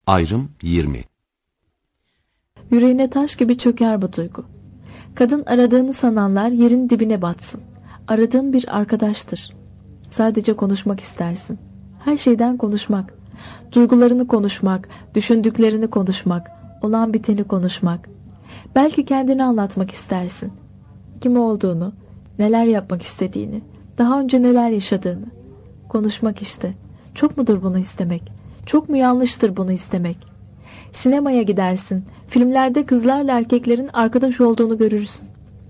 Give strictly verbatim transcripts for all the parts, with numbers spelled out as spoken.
Ayrım yirmi. Yüreğine taş gibi çöker bu duygu. Kadın aradığını sananlar yerin dibine batsın. Aradığın bir arkadaştır. Sadece konuşmak istersin. Her şeyden konuşmak. Duygularını konuşmak, düşündüklerini konuşmak, olan biteni konuşmak. Belki kendini anlatmak istersin. Kim olduğunu, neler yapmak istediğini, daha önce neler yaşadığını. Konuşmak işte. Çok mudur bunu istemek? Çok mu yanlıştır bunu istemek? Sinemaya gidersin. Filmlerde kızlarla erkeklerin arkadaş olduğunu görürsün.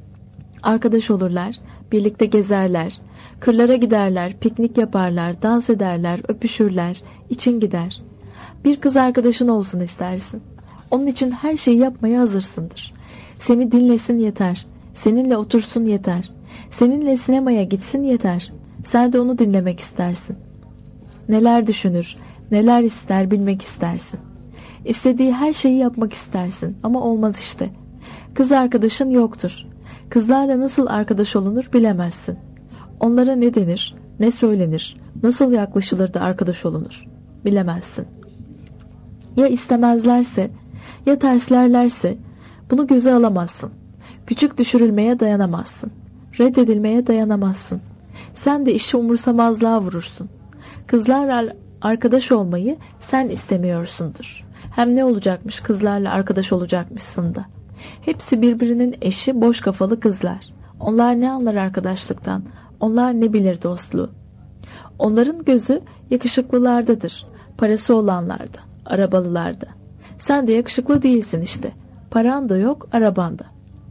Arkadaş olurlar, birlikte gezerler, kırlara giderler, piknik yaparlar, dans ederler, öpüşürler, için gider. Bir kız arkadaşın olsun istersin. Onun için her şeyi yapmaya hazırsındır. Seni dinlesin yeter. Seninle otursun yeter. Seninle sinemaya gitsin yeter. Sen de onu dinlemek istersin. Neler düşünür, neler ister bilmek istersin. İstediği her şeyi yapmak istersin ama olmaz işte. Kız arkadaşın yoktur. Kızlarla nasıl arkadaş olunur bilemezsin. Onlara ne denir, ne söylenir, nasıl yaklaşılır da arkadaş olunur bilemezsin. Ya istemezlerse, ya terslerlerse bunu göze alamazsın. Küçük düşürülmeye dayanamazsın. Reddedilmeye dayanamazsın. Sen de işi umursamazlığa vurursun. Kızlarla arkadaş olmayı sen istemiyorsundur. Hem ne olacakmış kızlarla arkadaş olacakmışsın da. Hepsi birbirinin eşi boş kafalı kızlar. Onlar ne anlar arkadaşlıktan? Onlar ne bilir dostluğu? Onların gözü yakışıklılardadır. Parası olanlarda, arabalılarda. Sen de yakışıklı değilsin işte. Paran da yok, araban da.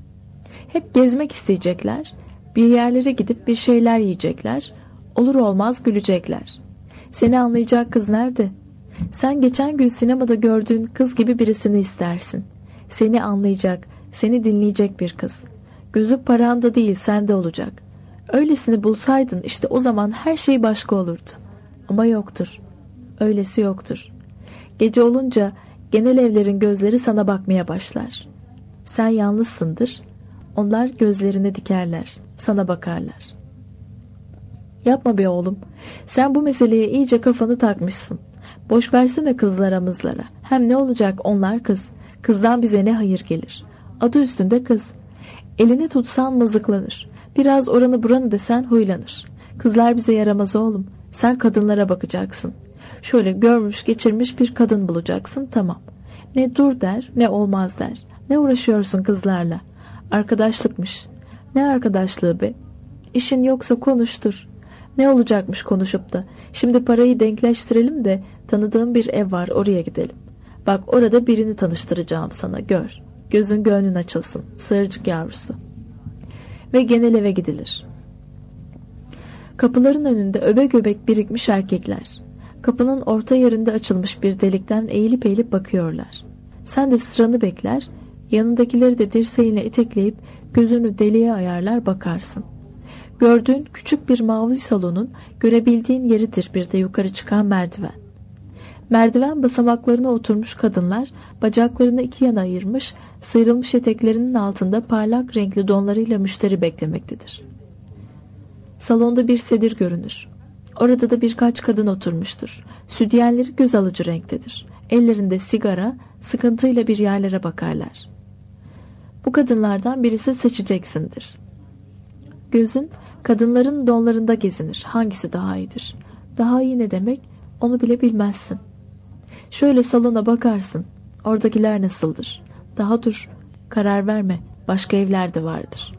Hep gezmek isteyecekler. Bir yerlere gidip bir şeyler yiyecekler. Olur olmaz gülecekler. Seni anlayacak kız nerede? Sen geçen gün sinemada gördüğün kız gibi birisini istersin. Seni anlayacak, seni dinleyecek bir kız. Gözü paranda değil sende olacak. Öylesini bulsaydın işte o zaman her şey başka olurdu. Ama yoktur. Öylesi yoktur. Gece olunca genel evlerin gözleri sana bakmaya başlar. Sen yalnızsındır. Onlar gözlerini dikerler, sana bakarlar. Yapma be oğlum. Sen bu meseleye iyice kafanı takmışsın. Boş versene kızlara mızlara. Hem ne olacak onlar kız. Kızdan bize ne hayır gelir. Adı üstünde kız. Elini tutsan mızıklanır. Biraz oranı buranı desen huylanır. Kızlar bize yaramaz oğlum. Sen kadınlara bakacaksın. Şöyle görmüş geçirmiş bir kadın bulacaksın, tamam. Ne dur der ne olmaz der. Ne uğraşıyorsun kızlarla? Arkadaşlıkmış. Ne arkadaşlığı be? İşin yoksa konuştur. Ne olacakmış konuşup da? Şimdi parayı denkleştirelim de tanıdığım bir ev var, oraya gidelim. Bak orada birini tanıştıracağım sana, gör. Gözün gönlün açılsın, sığırcık yavrusu. Ve genel eve gidilir. Kapıların önünde öbe göbek birikmiş erkekler. Kapının orta yerinde açılmış bir delikten eğilip eğilip bakıyorlar. Sen de sıranı bekler, yanındakileri de dirseğinle itekleyip gözünü deliğe ayarlar bakarsın. Gördüğün küçük bir mavi salonun görebildiğin yeridir bir de yukarı çıkan merdiven. Merdiven basamaklarına oturmuş kadınlar bacaklarını iki yana ayırmış, sıyrılmış eteklerinin altında parlak renkli donlarıyla müşteri beklemektedir. Salonda bir sedir görünür. Orada da birkaç kadın oturmuştur. Sütyenleri göz alıcı renktedir. Ellerinde sigara, sıkıntıyla bir yerlere bakarlar. Bu kadınlardan birisi seçeceksindir. Gözün kadınların donlarında gezinir. Hangisi daha iyidir? Daha iyi ne demek? Onu bile bilmezsin. Şöyle salona bakarsın. Oradakiler nasıldır? Daha dur. Karar verme. Başka evler de vardır.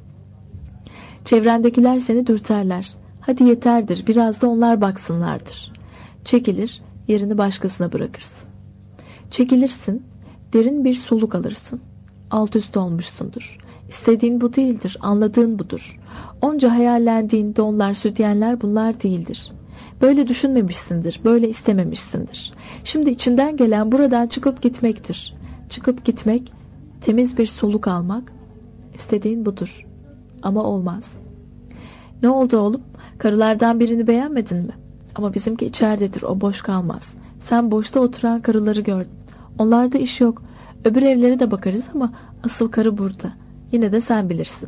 Çevrendekiler seni dürterler. Hadi yeterdir. Biraz da onlar baksınlardır. Çekilir. Yerini başkasına bırakırsın. Çekilirsin. Derin bir soluk alırsın. Alt üst olmuşsundur. İstediğin bu değildir. Anladığın budur. Onca hayallendiğin donlar, sütyenler bunlar değildir. Böyle düşünmemişsindir. Böyle istememişsindir. Şimdi içinden gelen buradan çıkıp gitmektir. Çıkıp gitmek, temiz bir soluk almak. İstediğin budur. Ama olmaz. Ne oldu oğlum? Karılardan birini beğenmedin mi? Ama bizimki içeridedir. O boş kalmaz. Sen boşta oturan karıları gördün. Onlarda iş yok. Öbür evlere de bakarız ama asıl karı burada. Yine de sen bilirsin.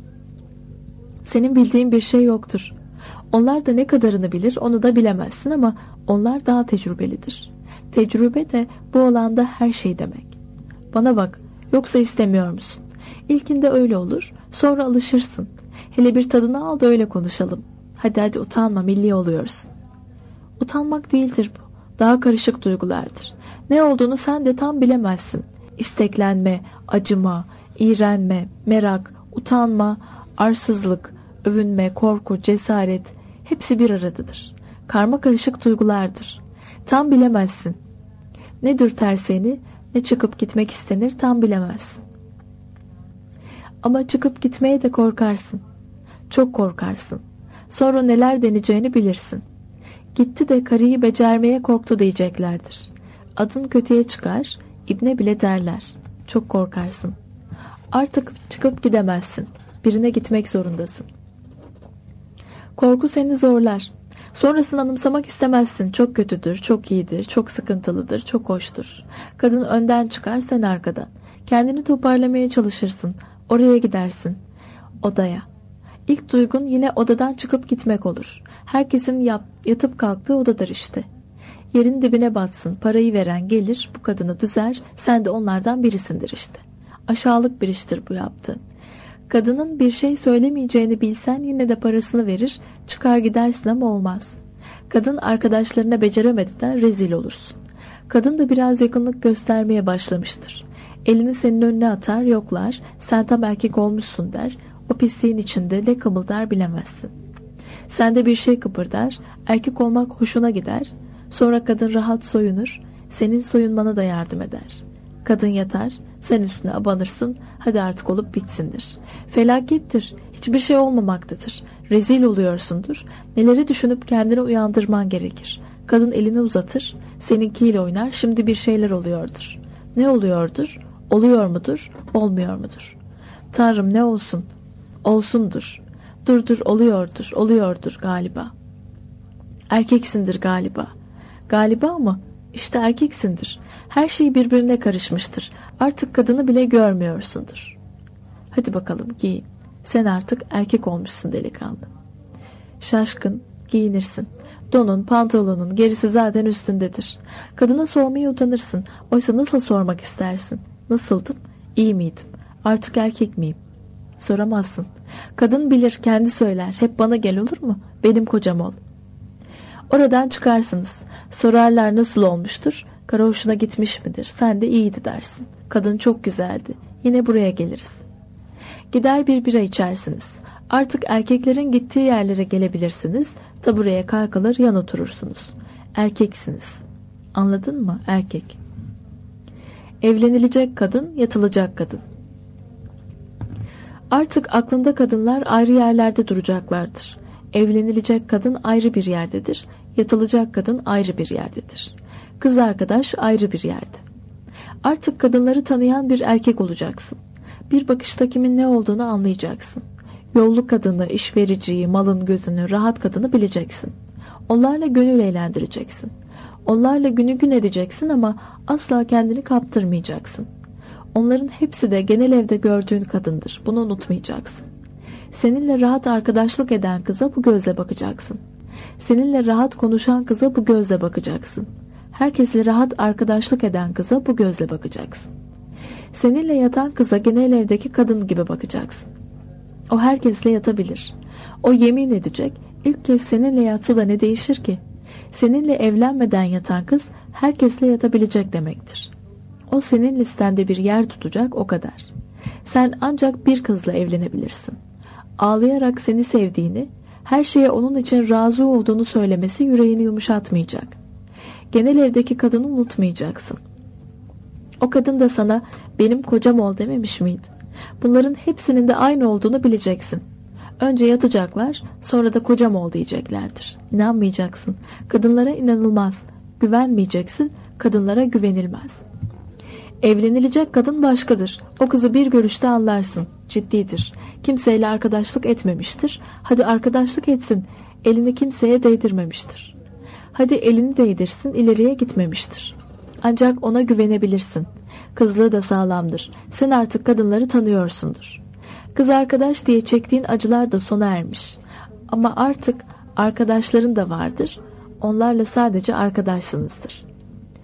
Senin bildiğin bir şey yoktur. Onlar da ne kadarını bilir onu da bilemezsin ama onlar daha tecrübelidir. Tecrübe de bu alanda her şey demek. Bana bak, yoksa istemiyor musun? İlkinde öyle olur, sonra alışırsın. Hele bir tadını al da öyle konuşalım. Hadi hadi utanma, milli oluyorsun. Utanmak değildir bu. Daha karışık duygulardır. Ne olduğunu sen de tam bilemezsin. İsteklenme, acıma, iğrenme, merak, utanma, arsızlık, övünme, korku, cesaret hepsi bir aradadır. Karma karışık duygulardır. Tam bilemezsin. Ne dürter seni, ne çıkıp gitmek istenir tam bilemezsin. Ama çıkıp gitmeye de korkarsın. Çok korkarsın. Sonra neler deneyeceğini bilirsin. Gitti de karıyı becermeye korktu diyeceklerdir. Adın kötüye çıkar, ibne bile derler. Çok korkarsın. Artık çıkıp gidemezsin. Birine gitmek zorundasın. Korku seni zorlar. Sonrasını anımsamak istemezsin. Çok kötüdür, çok iyidir, çok sıkıntılıdır, çok hoştur. Kadın önden çıkar, sen arkadan. Kendini toparlamaya çalışırsın. Oraya gidersin. Odaya. İlk duygun yine odadan çıkıp gitmek olur. Herkesin yap, yatıp kalktığı odadır işte. Yerin dibine batsın, parayı veren gelir, bu kadını düzer, sen de onlardan birisindir işte. Aşağılık bir iştir bu yaptığın. Kadının bir şey söylemeyeceğini bilsen yine de parasını verir, çıkar gidersin ama olmaz. Kadın arkadaşlarına beceremediden rezil olursun. Kadın da biraz yakınlık göstermeye başlamıştır. Elini senin önüne atar, yoklar, sen tam erkek olmuşsun der, o pisliğin içinde ne kımıldar bilemezsin. Sende bir şey kıpırdar, erkek olmak hoşuna gider, sonra kadın rahat soyunur, senin soyunmana da yardım eder. Kadın yatar, sen üstüne abanırsın, hadi artık olup bitsindir. Felakettir, hiçbir şey olmamaktadır. Rezil oluyorsundur, neleri düşünüp kendini uyandırman gerekir. Kadın elini uzatır, seninkiyle oynar, şimdi bir şeyler oluyordur. Ne oluyordur? Oluyor mudur? Olmuyor mudur? Tanrım ne olsun? Olsundur. Dur dur oluyordur, oluyordur galiba. Erkeksindir galiba. Galiba mı? İşte erkeksindir. Her şey birbirine karışmıştır. Artık kadını bile görmüyorsundur. Hadi bakalım giyin. Sen artık erkek olmuşsun delikanlı. Şaşkın giyinirsin. Donun, pantolonun gerisi zaten üstündedir. Kadına sormaya utanırsın. Oysa nasıl sormak istersin? Nasıldım? İyi miydim? Artık erkek miyim? Soramazsın. Kadın bilir, kendi söyler. Hep bana gel olur mu? Benim kocam ol. Oradan çıkarsınız. Sorarlar nasıl olmuştur? Kara hoşuna gitmiş midir? Sen de iyiydi dersin. Kadın çok güzeldi. Yine buraya geliriz. Gider bir bira içersiniz. Artık erkeklerin gittiği yerlere gelebilirsiniz. Tabureye kalkılır, yan oturursunuz. Erkeksiniz. Anladın mı? Erkek. Evlenilecek kadın, yatılacak kadın. Artık aklında kadınlar ayrı yerlerde duracaklardır. Evlenilecek kadın ayrı bir yerdedir. Yatılacak kadın ayrı bir yerdedir. Kız arkadaş ayrı bir yerde. Artık kadınları tanıyan bir erkek olacaksın. Bir bakışta kimin ne olduğunu anlayacaksın. Yollu kadını, işvericiyi, malın gözünü, rahat kadını bileceksin. Onlarla gönül eğlendireceksin. Onlarla günü gün edeceksin ama asla kendini kaptırmayacaksın. Onların hepsi de genel evde gördüğün kadındır. Bunu unutmayacaksın. Seninle rahat arkadaşlık eden kıza bu gözle bakacaksın. Seninle rahat konuşan kıza bu gözle bakacaksın. Herkesle rahat arkadaşlık eden kıza bu gözle bakacaksın. Seninle yatan kıza genel evdeki kadın gibi bakacaksın. O herkesle yatabilir. O yemin edecek, ilk kez seninle yatsa da ne değişir ki? Seninle evlenmeden yatan kız herkesle yatabilecek demektir. O senin listende bir yer tutacak, o kadar. Sen ancak bir kızla evlenebilirsin. Ağlayarak seni sevdiğini, her şeye onun için razı olduğunu söylemesi yüreğini yumuşatmayacak. Genel evdeki kadını unutmayacaksın. O kadın da sana benim kocam ol dememiş miydi? Bunların hepsinin de aynı olduğunu bileceksin. Önce yatacaklar, sonra da kocam ol diyeceklerdir. İnanmayacaksın. Kadınlara inanılmaz. Güvenmeyeceksin. Kadınlara güvenilmez. Evlenilecek kadın başkadır. O kızı bir görüşte anlarsın. Ciddidir. Kimseyle arkadaşlık etmemiştir. Hadi arkadaşlık etsin. Elini kimseye değdirmemiştir. Hadi elini değdirsin, ileriye gitmemiştir. Ancak ona güvenebilirsin. Kızlığı da sağlamdır. Sen artık kadınları tanıyorsundur. Kız arkadaş diye çektiğin acılar da sona ermiş. Ama artık arkadaşların da vardır. Onlarla sadece arkadaşsınızdır.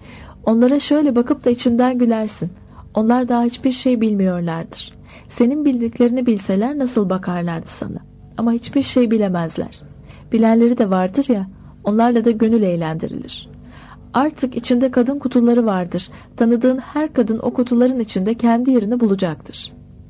Onlara şöyle bakıp da içinden gülersin. Onlar daha hiçbir şey bilmiyorlardır. Senin bildiklerini bilseler nasıl bakarlardı sana? Ama hiçbir şey bilemezler. Bilenleri de vardır ya, onlarla da gönül eğlendirilir. Artık içinde kadın kutuları vardır. Tanıdığın her kadın o kutuların içinde kendi yerini bulacaktır.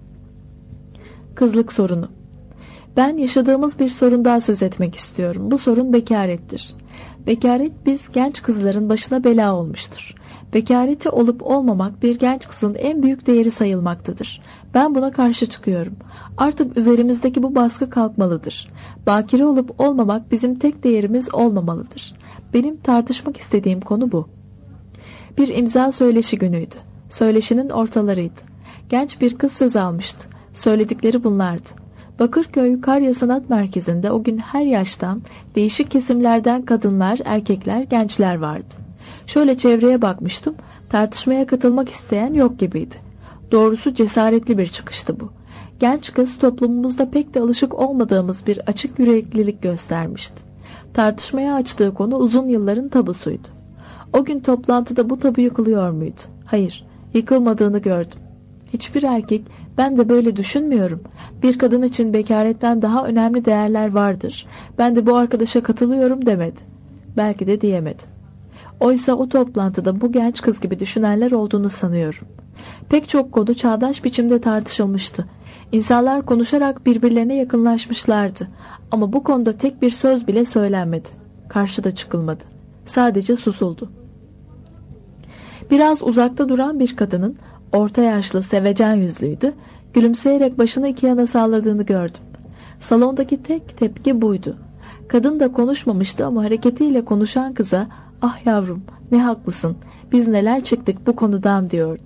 Kızlık sorunu. Ben yaşadığımız bir sorundan söz etmek istiyorum. Bu sorun bekarettir. Bekaret biz genç kızların başına bela olmuştur. Bekareti olup olmamak bir genç kızın en büyük değeri sayılmaktadır. Ben buna karşı çıkıyorum. Artık üzerimizdeki bu baskı kalkmalıdır. Bakire olup olmamak bizim tek değerimiz olmamalıdır. Benim tartışmak istediğim konu bu. Bir imza söyleşi günüydü. Söyleşinin ortalarıydı. Genç bir kız söz almıştı. Söyledikleri bunlardı. Bakırköy Karya Sanat Merkezi'nde o gün her yaştan, değişik kesimlerden kadınlar, erkekler, gençler vardı. Şöyle çevreye bakmıştım, tartışmaya katılmak isteyen yok gibiydi. Doğrusu cesaretli bir çıkıştı bu. Genç kız toplumumuzda pek de alışık olmadığımız bir açık yüreklilik göstermişti. Tartışmaya açtığı konu uzun yılların tabusuydu. O gün toplantıda bu tabu yıkılıyor muydu? Hayır, yıkılmadığını gördüm. Hiçbir erkek, ben de böyle düşünmüyorum, bir kadın için bekaretten daha önemli değerler vardır, ben de bu arkadaşa katılıyorum demedi. Belki de diyemedi. Oysa o toplantıda bu genç kız gibi düşünenler olduğunu sanıyorum. Pek çok konu çağdaş biçimde tartışılmıştı. İnsanlar konuşarak birbirlerine yakınlaşmışlardı. Ama bu konuda tek bir söz bile söylenmedi. Karşıda çıkılmadı. Sadece susuldu. Biraz uzakta duran bir kadının, orta yaşlı, sevecen yüzlüydü, gülümseyerek başını iki yana salladığını gördüm. Salondaki tek tepki buydu. Kadın da konuşmamıştı ama hareketiyle konuşan kıza, "Ah yavrum, ne haklısın, biz neler çektik bu konudan," diyordu.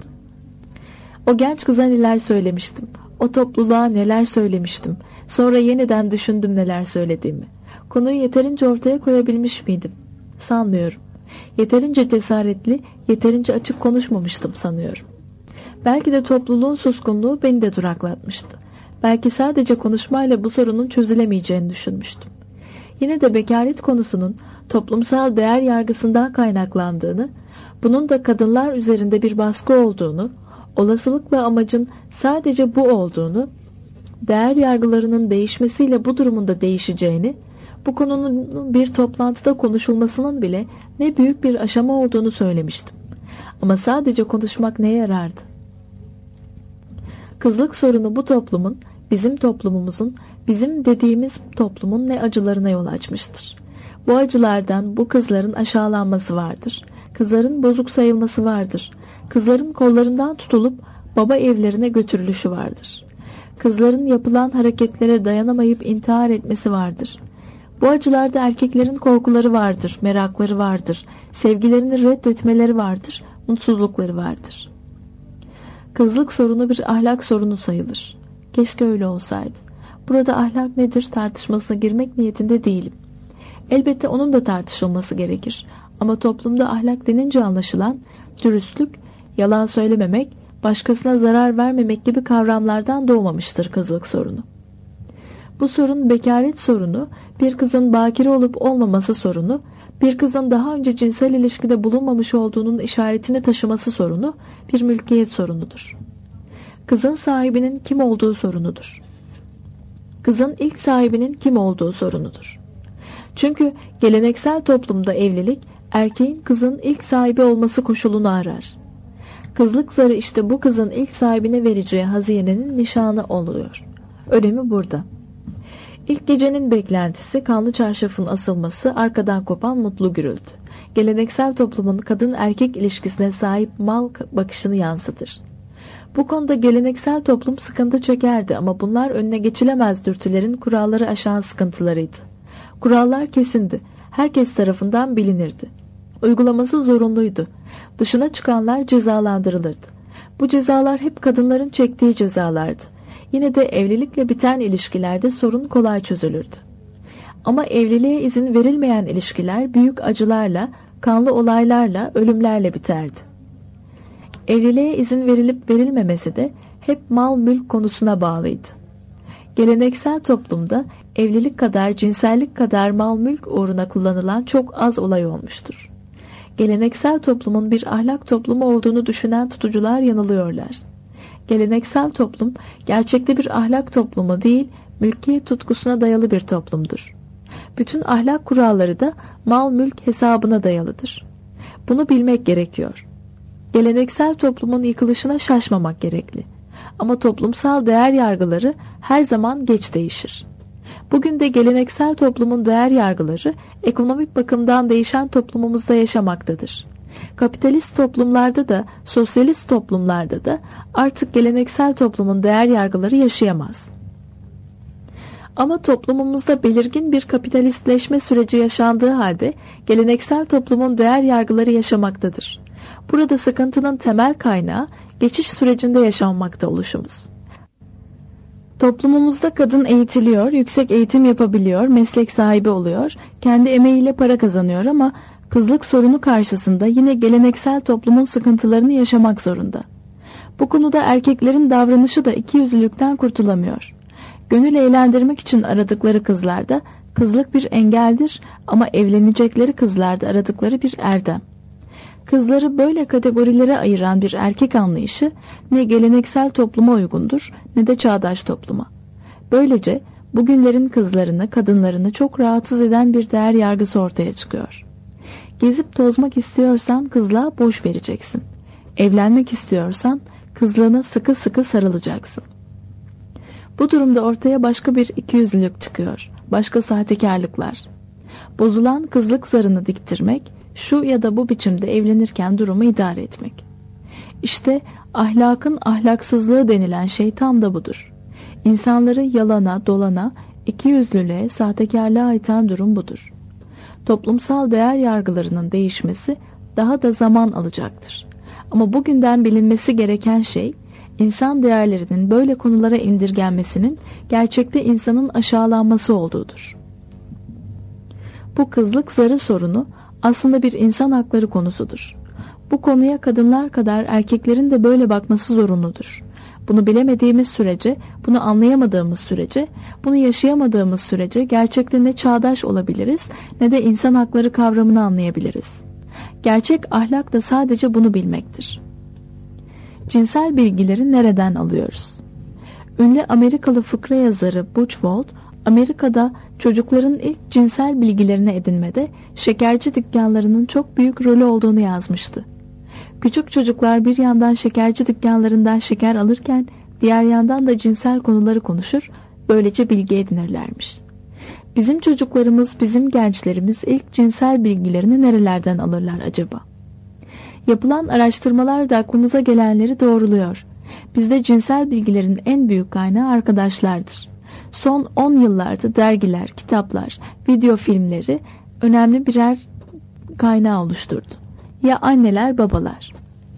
O genç kıza neler söylemiştim, o topluluğa neler söylemiştim, sonra yeniden düşündüm neler söylediğimi. Konuyu yeterince ortaya koyabilmiş miydim? Sanmıyorum. Yeterince cesaretli, yeterince açık konuşmamıştım sanıyorum. Belki de topluluğun suskunluğu beni de duraklatmıştı. Belki sadece konuşmayla bu sorunun çözülemeyeceğini düşünmüştüm. Yine de bekaret konusunun toplumsal değer yargısından kaynaklandığını, bunun da kadınlar üzerinde bir baskı olduğunu, olasılıkla amacın sadece bu olduğunu, değer yargılarının değişmesiyle bu durumun da değişeceğini, bu konunun bir toplantıda konuşulmasının bile ne büyük bir aşama olduğunu söylemiştim. Ama sadece konuşmak neye yarardı? Kızlık sorunu bu toplumun, bizim toplumumuzun, bizim dediğimiz toplumun ne acılarına yol açmıştır. Bu acılardan bu kızların aşağılanması vardır. Kızların bozuk sayılması vardır. Kızların kollarından tutulup baba evlerine götürülüşü vardır. Kızların yapılan hareketlere dayanamayıp intihar etmesi vardır. Bu acılarda erkeklerin korkuları vardır, merakları vardır, sevgilerini reddetmeleri vardır, mutsuzlukları vardır. Kızlık sorunu bir ahlak sorunu sayılır. Keşke öyle olsaydı. Burada ahlak nedir tartışmasına girmek niyetinde değilim. Elbette onun da tartışılması gerekir. Ama toplumda ahlak denince anlaşılan dürüstlük, yalan söylememek, başkasına zarar vermemek gibi kavramlardan doğmamıştır kızlık sorunu. Bu sorun bekaret sorunu, bir kızın bakire olup olmaması sorunu, bir kızın daha önce cinsel ilişkide bulunmamış olduğunun işaretini taşıması sorunu, bir mülkiyet sorunudur. Kızın sahibinin kim olduğu sorunudur. Kızın ilk sahibinin kim olduğu sorunudur. Çünkü geleneksel toplumda evlilik, erkeğin kızın ilk sahibi olması koşulunu arar. Kızlık zarı işte bu kızın ilk sahibine vereceği hazinenin nişanı oluyor. Önemi burada. İlk gecenin beklentisi, kanlı çarşafın asılması, arkadan kopan mutlu gürültü. Geleneksel toplumun kadın erkek ilişkisine sahip mal bakışını yansıtır. Bu konuda geleneksel toplum sıkıntı çekerdi ama bunlar önüne geçilemez dürtülerin kuralları aşan sıkıntılarıydı. Kurallar kesindi, herkes tarafından bilinirdi. Uygulaması zorunluydu. Dışına çıkanlar cezalandırılırdı. Bu cezalar hep kadınların çektiği cezalardı. Yine de evlilikle biten ilişkilerde sorun kolay çözülürdü. Ama evliliğe izin verilmeyen ilişkiler büyük acılarla, kanlı olaylarla, ölümlerle biterdi. Evliliğe izin verilip verilmemesi de hep mal mülk konusuna bağlıydı. Geleneksel toplumda evlilik kadar, cinsellik kadar mal mülk uğruna kullanılan çok az olay olmuştur. Geleneksel toplumun bir ahlak toplumu olduğunu düşünen tutucular yanılıyorlar. Geleneksel toplum gerçekte bir ahlak toplumu değil, mülkiyet tutkusuna dayalı bir toplumdur. Bütün ahlak kuralları da mal mülk hesabına dayalıdır. Bunu bilmek gerekiyor. Geleneksel toplumun yıkılışına şaşmamak gerekli. Ama toplumsal değer yargıları her zaman geç değişir. Bugün de geleneksel toplumun değer yargıları ekonomik bakımdan değişen toplumumuzda yaşamaktadır. Kapitalist toplumlarda da, sosyalist toplumlarda da artık geleneksel toplumun değer yargıları yaşayamaz. Ama toplumumuzda belirgin bir kapitalistleşme süreci yaşandığı halde geleneksel toplumun değer yargıları yaşamaktadır. Burada sıkıntının temel kaynağı geçiş sürecinde yaşanmakta oluşumuz. Toplumumuzda kadın eğitiliyor, yüksek eğitim yapabiliyor, meslek sahibi oluyor, kendi emeğiyle para kazanıyor ama kızlık sorunu karşısında yine geleneksel toplumun sıkıntılarını yaşamak zorunda. Bu konuda erkeklerin davranışı da ikiyüzlülükten kurtulamıyor. Gönül eğlendirmek için aradıkları kızlarda kızlık bir engeldir ama evlenecekleri kızlarda aradıkları bir erdem. Kızları böyle kategorilere ayıran bir erkek anlayışı ne geleneksel topluma uygundur ne de çağdaş topluma. Böylece bugünlerin kızlarını, kadınlarını çok rahatsız eden bir değer yargısı ortaya çıkıyor. Gezip tozmak istiyorsan kızlığa boş vereceksin. Evlenmek istiyorsan kızlığına sıkı sıkı sarılacaksın. Bu durumda ortaya başka bir ikiyüzlülük çıkıyor. Başka sahtekarlıklar. Bozulan kızlık zarını diktirmek, şu ya da bu biçimde evlenirken durumu idare etmek. İşte ahlakın ahlaksızlığı denilen şey tam da budur. İnsanları yalana, dolana, ikiyüzlülüğe, sahtekarlığa iten durum budur. Toplumsal değer yargılarının değişmesi daha da zaman alacaktır. Ama bugünden bilinmesi gereken şey, insan değerlerinin böyle konulara indirgenmesinin gerçekte insanın aşağılanması olduğudur. Bu kızlık zarı sorunu aslında bir insan hakları konusudur. Bu konuya kadınlar kadar erkeklerin de böyle bakması zorunludur. Bunu bilemediğimiz sürece, bunu anlayamadığımız sürece, bunu yaşayamadığımız sürece gerçekten ne çağdaş olabiliriz ne de insan hakları kavramını anlayabiliriz. Gerçek ahlak da sadece bunu bilmektir. Cinsel bilgileri nereden alıyoruz? Ünlü Amerikalı fıkra yazarı Butchwold, Amerika'da çocukların ilk cinsel bilgilerini edinmede şekerci dükkanlarının çok büyük rolü olduğunu yazmıştı. Küçük çocuklar bir yandan şekerci dükkanlarından şeker alırken diğer yandan da cinsel konuları konuşur, böylece bilgi edinirlermiş. Bizim çocuklarımız, bizim gençlerimiz ilk cinsel bilgilerini nerelerden alırlar acaba? Yapılan araştırmalar da aklımıza gelenleri doğruluyor. Bizde cinsel bilgilerin en büyük kaynağı arkadaşlardır. Son on yıllarda dergiler, kitaplar, video filmleri önemli birer kaynağı oluşturdu. Ya anneler, babalar.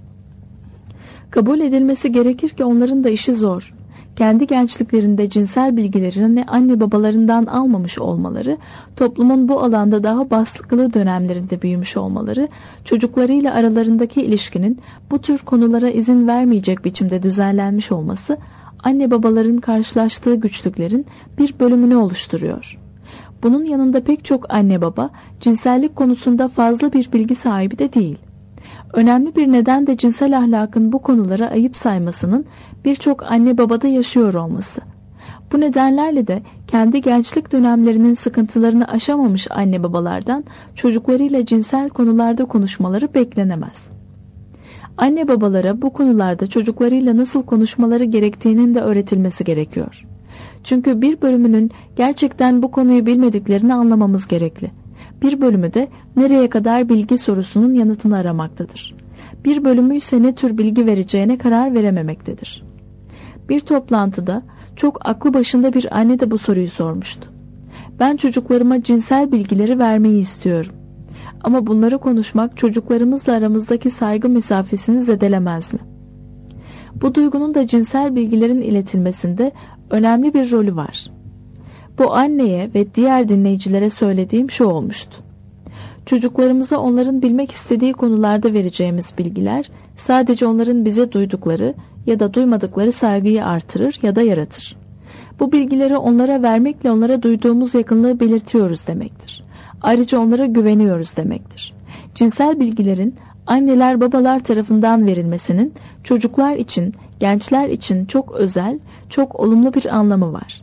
Kabul edilmesi gerekir ki onların da işi zor. Kendi gençliklerinde cinsel bilgilerini anne babalarından almamış olmaları, toplumun bu alanda daha baskılı dönemlerinde büyümüş olmaları, çocuklarıyla aralarındaki ilişkinin bu tür konulara izin vermeyecek biçimde düzenlenmiş olması, anne babaların karşılaştığı güçlüklerin bir bölümünü oluşturuyor. Bunun yanında pek çok anne baba cinsellik konusunda fazla bir bilgi sahibi de değil. Önemli bir neden de cinsel ahlakın bu konulara ayıp saymasının birçok anne babada yaşıyor olması. Bu nedenlerle de kendi gençlik dönemlerinin sıkıntılarını aşamamış anne babalardan çocuklarıyla cinsel konularda konuşmaları beklenemez. Anne babalara bu konularda çocuklarıyla nasıl konuşmaları gerektiğinin de öğretilmesi gerekiyor. Çünkü bir bölümünün gerçekten bu konuyu bilmediklerini anlamamız gerekli. Bir bölümü de nereye kadar bilgi sorusunun yanıtını aramaktadır. Bir bölümü ise ne tür bilgi vereceğine karar verememektedir. Bir toplantıda çok aklı başında bir anne de bu soruyu sormuştu. Ben çocuklarıma cinsel bilgileri vermeyi istiyorum. Ama bunları konuşmak çocuklarımızla aramızdaki saygı mesafesini zedelemez mi? Bu duygunun da cinsel bilgilerin iletilmesinde önemli bir rolü var. Bu anneye ve diğer dinleyicilere söylediğim şu olmuştu. Çocuklarımıza onların bilmek istediği konularda vereceğimiz bilgiler sadece onların bize duydukları ya da duymadıkları saygıyı artırır ya da yaratır. Bu bilgileri onlara vermekle onlara duyduğumuz yakınlığı belirtiyoruz demektir. Ayrıca onlara güveniyoruz demektir. Cinsel bilgilerin anneler babalar tarafından verilmesinin çocuklar için, gençler için çok özel, çok olumlu bir anlamı var.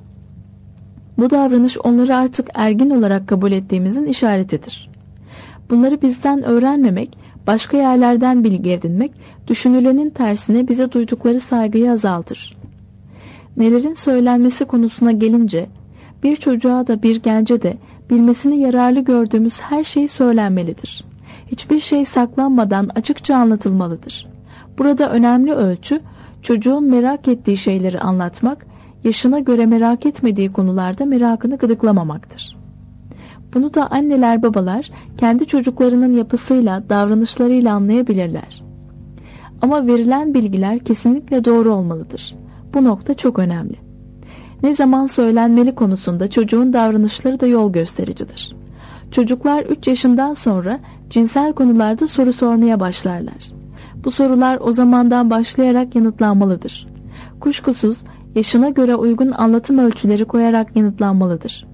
Bu davranış onları artık ergin olarak kabul ettiğimizin işaretidir. Bunları bizden öğrenmemek, başka yerlerden bilgi edinmek, düşünülenin tersine bize duydukları saygıyı azaltır. Nelerin söylenmesi konusuna gelince, bir çocuğa da bir gence de bilmesini yararlı gördüğümüz her şey söylenmelidir. Hiçbir şey saklanmadan açıkça anlatılmalıdır. Burada önemli ölçü, çocuğun merak ettiği şeyleri anlatmak, yaşına göre merak etmediği konularda merakını gıdıklamamaktır. Bunu da anneler babalar kendi çocuklarının yapısıyla, davranışlarıyla anlayabilirler. Ama verilen bilgiler kesinlikle doğru olmalıdır. Bu nokta çok önemli. Ne zaman söylenmeli konusunda çocuğun davranışları da yol göstericidir. Çocuklar üç yaşından sonra cinsel konularda soru sormaya başlarlar. Bu sorular o zamandan başlayarak yanıtlanmalıdır. Kuşkusuz yaşına göre uygun anlatım ölçüleri koyarak yanıtlanmalıdır.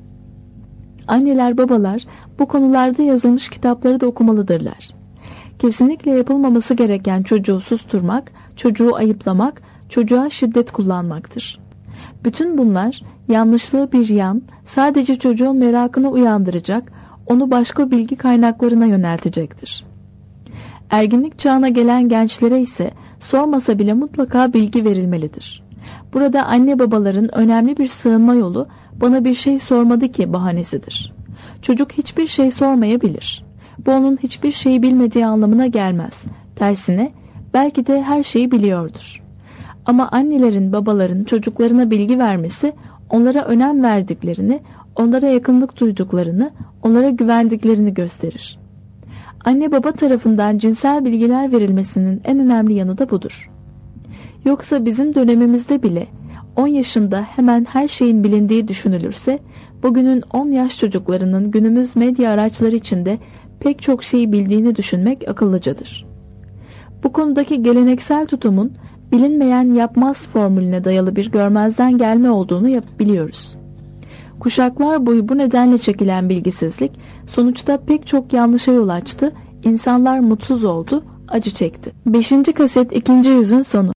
Anneler babalar bu konularda yazılmış kitapları da okumalıdırlar. Kesinlikle yapılmaması gereken çocuğu susturmak, çocuğu ayıplamak, çocuğa şiddet kullanmaktır. Bütün bunlar yanlışlığı bir yan, sadece çocuğun merakını uyandıracak, onu başka bilgi kaynaklarına yöneltecektir. Erginlik çağına gelen gençlere ise sormasa bile mutlaka bilgi verilmelidir. Burada anne babaların önemli bir sığınma yolu bana bir şey sormadı ki bahanesidir. Çocuk hiçbir şey sormayabilir. Bu onun hiçbir şeyi bilmediği anlamına gelmez. Tersine belki de her şeyi biliyordur. Ama annelerin, babaların çocuklarına bilgi vermesi, onlara önem verdiklerini, onlara yakınlık duyduklarını, onlara güvendiklerini gösterir. Anne baba tarafından cinsel bilgiler verilmesinin en önemli yanı da budur. Yoksa bizim dönemimizde bile on yaşında hemen her şeyin bilindiği düşünülürse, bugünün on yaş çocuklarının günümüz medya araçları içinde pek çok şeyi bildiğini düşünmek akıllıcadır. Bu konudaki geleneksel tutumun bilinmeyen yapmaz formülüne dayalı bir görmezden gelme olduğunu biliyoruz. Kuşaklar boyu bu nedenle çekilen bilgisizlik sonuçta pek çok yanlışa yol açtı, insanlar mutsuz oldu, acı çekti. beşinci kaset ikinci yüzün sonu.